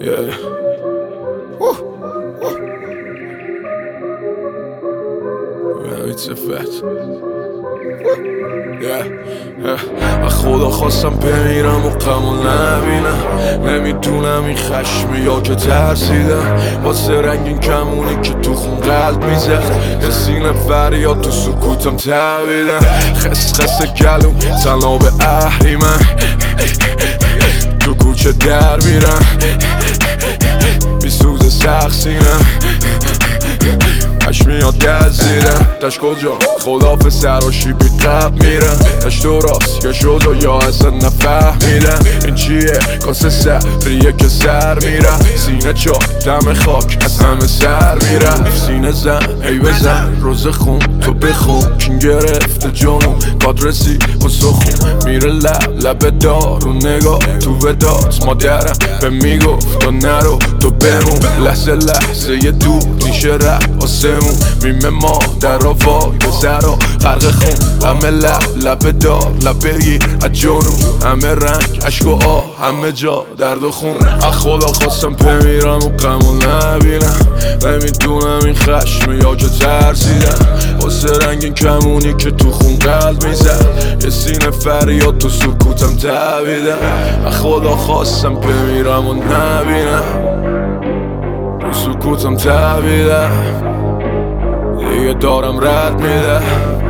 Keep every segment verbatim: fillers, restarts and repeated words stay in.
Yeah. Woo. Woo. Yeah, it's a fact. از خدا خواستم بمیرم و غمو نبینم. نمیدونم این خشمه یا که ترسیدم واسه رنگین کمونی که تو خون قلب میزد. یه سینه فریاد تو سکوتم تبیدم. خس خس گلوم تنها به اهریمن تو کوچه در میرم بی سوز سخت سینم اش میاد گزیدم. دشت کجا خداف سراشی بی قب میرم. دشت تو راست یا شد و یا اصلا نفهمیدم این چیه کاسه سفریه که سر میرم. سینه چا دم خاک از همه سر میرم. سینه زن ای بزن روز خون تو بخون کین گرفته جانو کادرسی و سخون میره لب لب دار و نگاه تو وداست مادرم به میگفت تو نرو تو بمون. لحظه لحظه یه دور نیشه رب آسمون میمه ما در آوای بزر و غرق خون. همه لب لب دار لب بگیر از جانو همه رنگ عشق و آه همه جا درد و خون. از خدا خواستم بمیرم و غمو نبینم. نمیدونم این خشمه یا که ترسیدم واسه رنگین کمونی که تو خون قلب میزد. یه سینه فریاد تو سکوتم تبیدم. از خدا خواستم بمیرم و نبینم تو سکوتم تبیدم. دیگه دارم رد میده.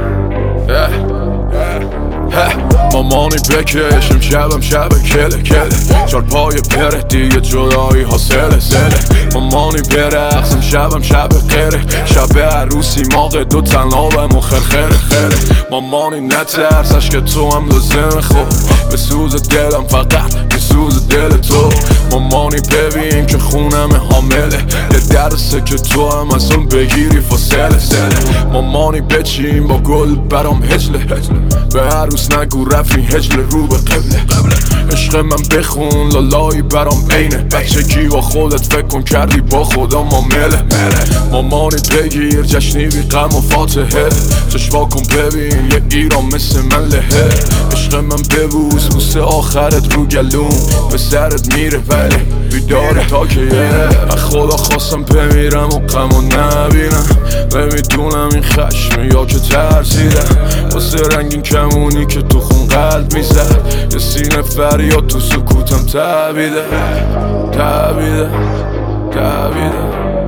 مامانی بکشم شبم شب کله کله چار پای پره دیگه جدایی ها سله سله. مامانی برقصم شبم شب قره شب عروسی ماغ دو تنابم و خرخره خره. مامانی نترسش که تو هم لازم خوب به سوز دلم فقط به سوز دل تو. مامانی ببین که خونم حامله یه درسه که تو هم از اون بگیری فاصله سله. مامانی بچین با گل برام هجله به عروس نگو رفی هجله رو به قبله. عشق من بخون لالایی برام اینه بچگی با خودت فکر کن کردی با خدا معامله. مامانی بگیر جشنی بی غم و فاتحه چشوا کن ببین یه ایران مثل من لهه. عشق من ببوس بوسه آخرت رو گلوم به سرت میره ولی بیداره تا که یه. از خدا خواستم بمیرم و غمو نبینم. نمیدونم این خشمه یا که ترسیدم واسه رنگین کمونی که تو خون قلب میزد. یه سینه فریاد تو سکوتم تبیده تبیده تبیده.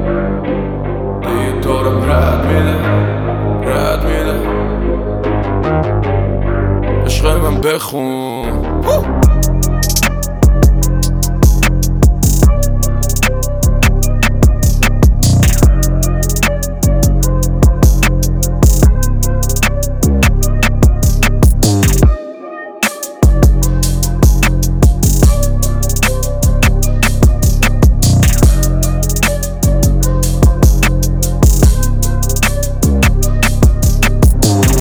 دیگه دارم رد میده رد میده. عشق من بخون